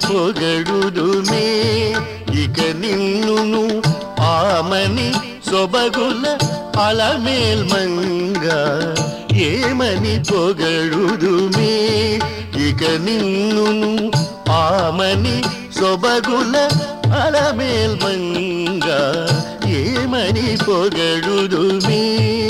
పొగడుదుమే ఇక నిన్నును ఆమని సొబగుల అలమేల్మంగ ఏమని పొగడుదుమే ఇక నిన్నును ఆమని సొబగుల అలమేల్మంగ ఏమని పొగడుదుమే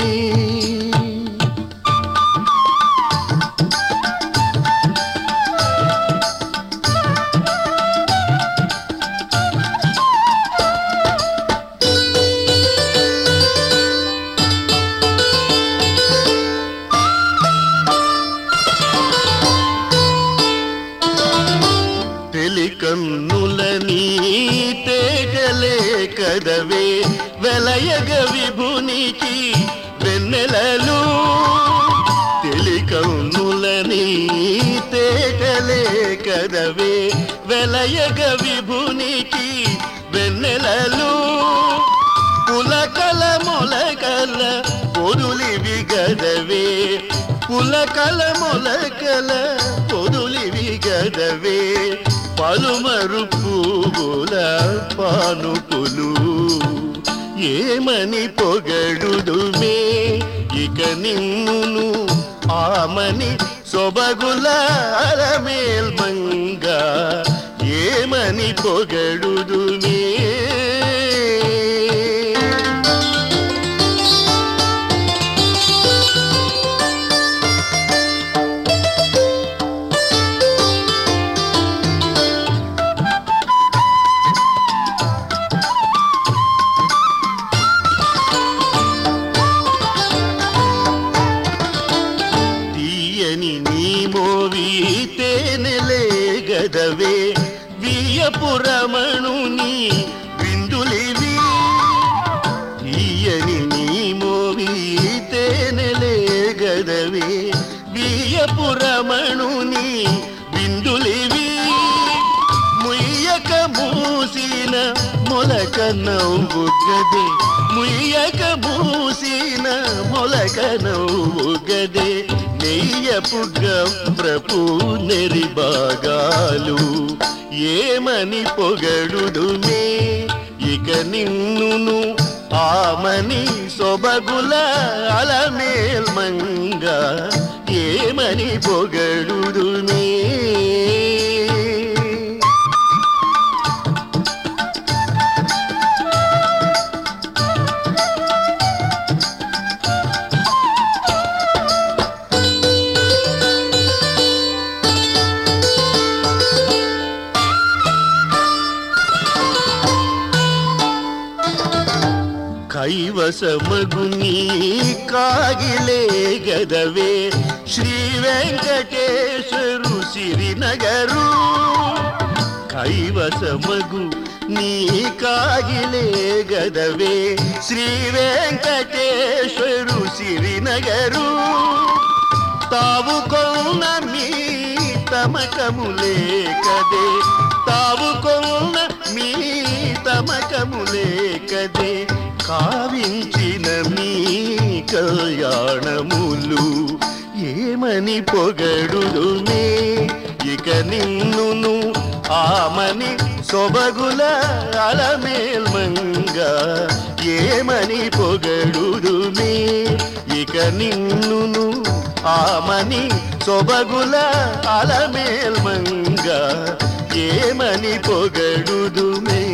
కన్నులని తేగలే కదవే వెలయగ విభునికి వెన్నెలలు తెలికన్నులని తేగలే కదవే వెలయగ విభునికి వెన్నెలలు పులకల మొలకల పొదులివి గదవే పులకల మొలకల పొదులివి గదవే పలుమరు పువ్వుల పానుపులు ఏమని పొగడుదుమే ఇక నిన్నును ఆమని సొబగుల అలమేల్మంగ ఏమని పొగడుదుమే తేనెలే గదవే వియపురమణుని విందులివి ఈయని నీ మోవి తేనెలే గదవే వియపురమణుని విందులివి ముయ్యక మూసిన మొలక నవ్వు గదే ముయ్యక మూసిన మొలక నవ్వు గదే నెయ్యపు గంప్రపు నెరిబాగాలు ఏమని పొగడుదుమే ఇక నిన్నును ఆమని సొబగుల అలమేల్మంగ ఏమని పొగడుదుమే కైవసమగుని కాగిలే గదవే శ్రీ వెంకటేశ్వరు సిరినగరు కైవసమగు నీ కాగిలే గదవే శ్రీ వెంకటేశ్వరు సిరినగరు తావు కొన్న మీ తమకములే కదే తావు కొన్న మీ తమకములే కదే కావించిన మీ కళ్యాణములు ఏమని పొగడుదుమే ఇక నిన్నును ఆమని సొబగుల అలమేల్మంగ ఏమని పొగడుదుమే ఇక నిన్నును ఆమని సొబగుల అలమేల్మంగ ఏమని పొగడుదుమే